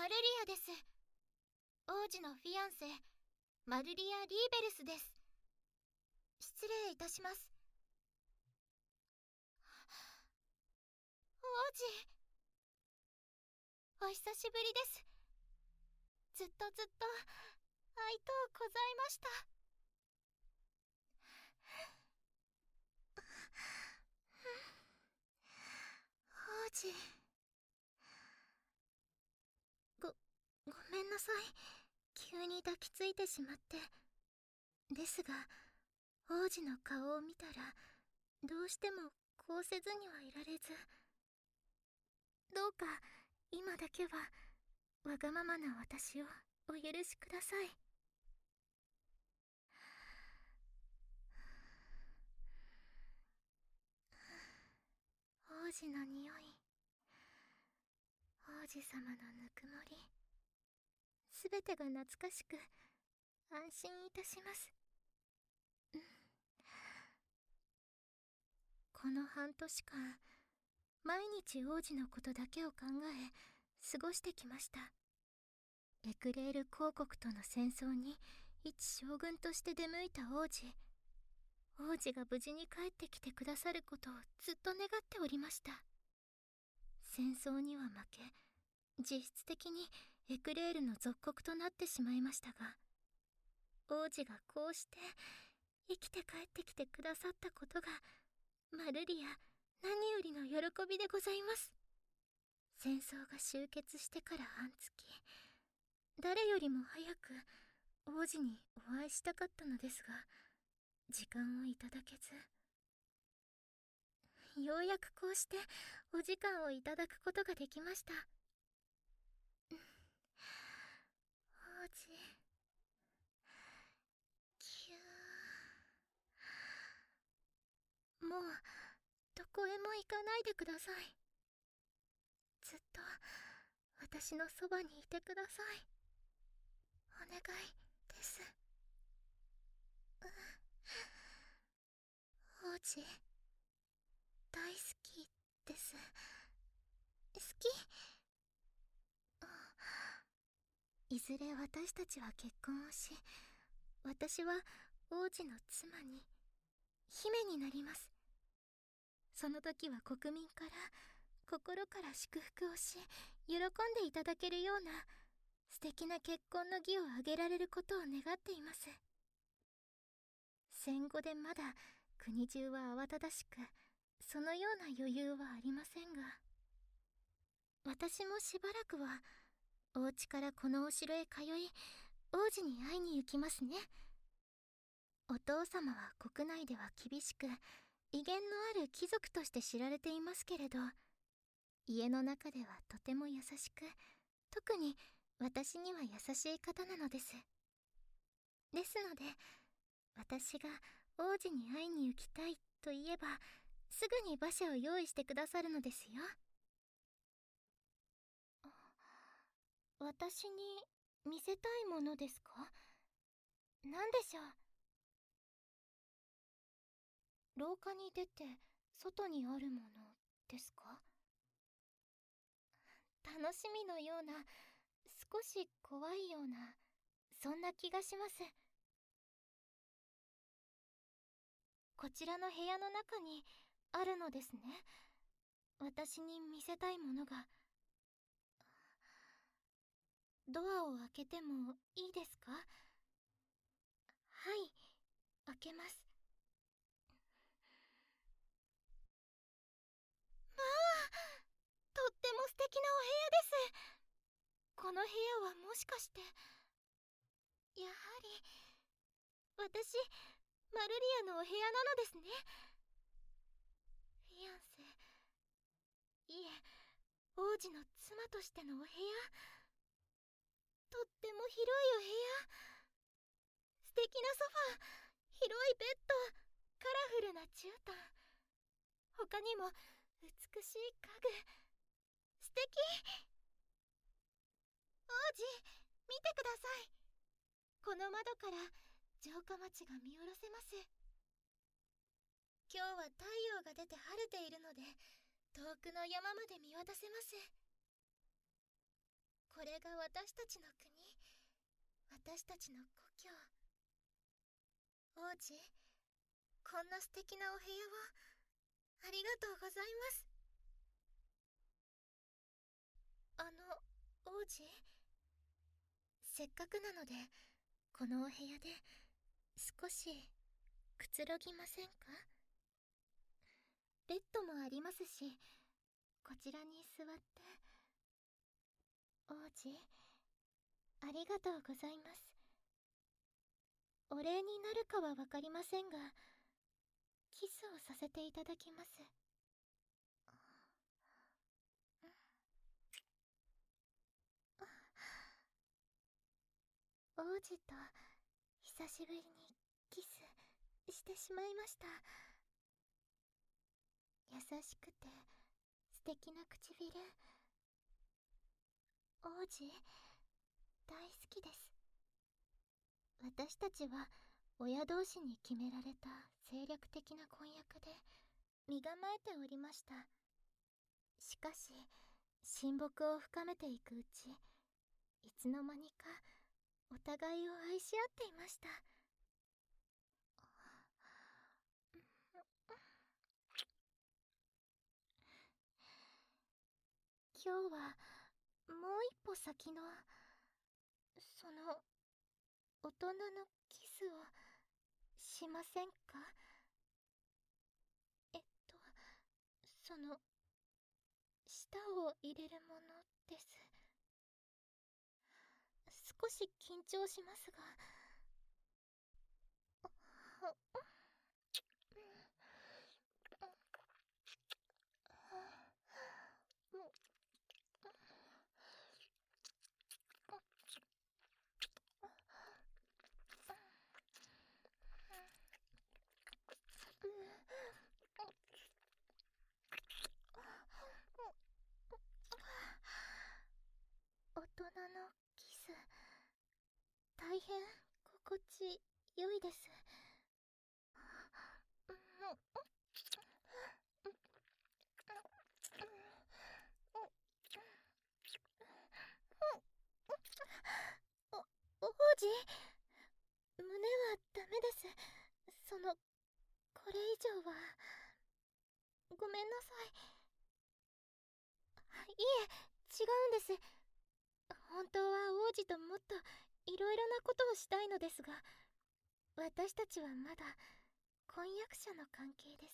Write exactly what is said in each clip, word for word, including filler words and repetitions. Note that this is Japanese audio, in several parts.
マルリアです。王子のフィアンセ、マルリア・リーベルスです。失礼いたします。王子、お久しぶりです。ずっとずっと会いとうございました。王子、ご、ごめんなさい。急に抱きついてしまって。ですが、王子の顔を見たら、どうしてもこうせずにはいられず。どうか、今だけは、わがままな私をお許しください。王子の匂い、王子様のぬくもり、すべてが懐かしく安心いたします。この半年間、毎日王子のことだけを考え過ごしてきました。エクレール公国との戦争に一将軍として出向いた王子。王子が無事に帰ってきてくださることをずっと願っておりました。戦争には負け、実質的にエクレールの属国となってしまいましたが、王子がこうして生きて帰ってきてくださったことが、マルリア、何よりの喜びでございます。戦争が終結してから半月、誰よりも早く王子にお会いしたかったのですが、時間をいただけず、ようやくこうしてお時間をいただくことができました。王子、キュー。もうどこへも行かないでください。ずっと私のそばにいてください。お願いです。王子、大好きです。好き？いずれ私たちは結婚をし、私は王子の妻に、姫になります。その時は国民から心から祝福をし、喜んでいただけるような素敵な結婚の儀を挙げられることを願っています。戦後でまだ国中は慌ただしく、そのような余裕はありませんが、私もしばらくはお家からこのお城へ通い、王子に会いに行きますね。お父様は国内では厳しく、威厳のある貴族として知られていますけれど、家の中ではとても優しく、特に私には優しい方なのです。ですので、私が王子に会いに行きたいと言えば、すぐに馬車を用意してくださるのですよ。私に見せたいものですか？何でしょう？廊下に出て外にあるものですか？楽しみのような、少し怖いような、そんな気がします。こちらの部屋の中にあるのですね。私に見せたいものが。ドアを開けてもいいですか？はい、開けます。まあ、とっても素敵なお部屋です。この部屋はもしかして、やはり私、マルリアのお部屋なのですね。フィアンセ、いえ、王子の妻としてのお部屋。とっても広いお部屋。素敵なソファー、広いベッド、カラフルな絨毯、他にも美しい家具。素敵。王子、見てください。この窓から城下町が見下ろせます。今日は太陽が出て晴れているので、遠くの山まで見渡せます。これれが私たちの国、私たちの故郷。王子、こんな素敵なお部屋をありがとうございます。あの、王子、せっかくなのでこのお部屋で少しくつろぎませんか？ベッドもありますし、こちらに座って。王子、ありがとうございます。お礼になるかはわかりませんが、キスをさせていただきます。王子と久しぶりにキスしてしまいました。優しくて素敵な唇。王子、大好きです。私たちは親同士に決められた政略的な婚約で身構えておりました。しかし親睦を深めていくうち、いつの間にかお互いを愛し合っていました。今日はもう一歩先のその大人のキスをしませんか？えっとその舌を入れるものです。少し緊張しますが。大人のキス、大変心地よいです。お王子、胸はダメです。そのこれ以上は。ごめんなさい。いえ、違うんです。本当は王子ともっといろいろなことをしたいのですが、私たちはまだ婚約者の関係です。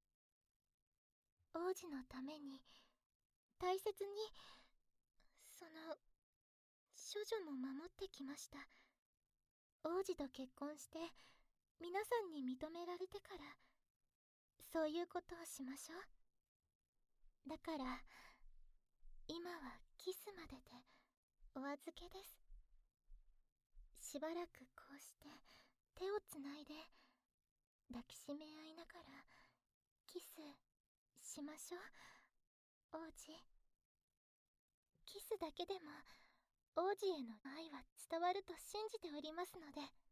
王子のために大切に、その処女も守ってきました。王子と結婚して皆さんに認められてから、そういうことをしましょう。だから今はキスまででお預けです。しばらくこうして手をつないで抱きしめ合いながらキスしましょう。王子、キスだけでも王子への愛は伝わると信じておりますので。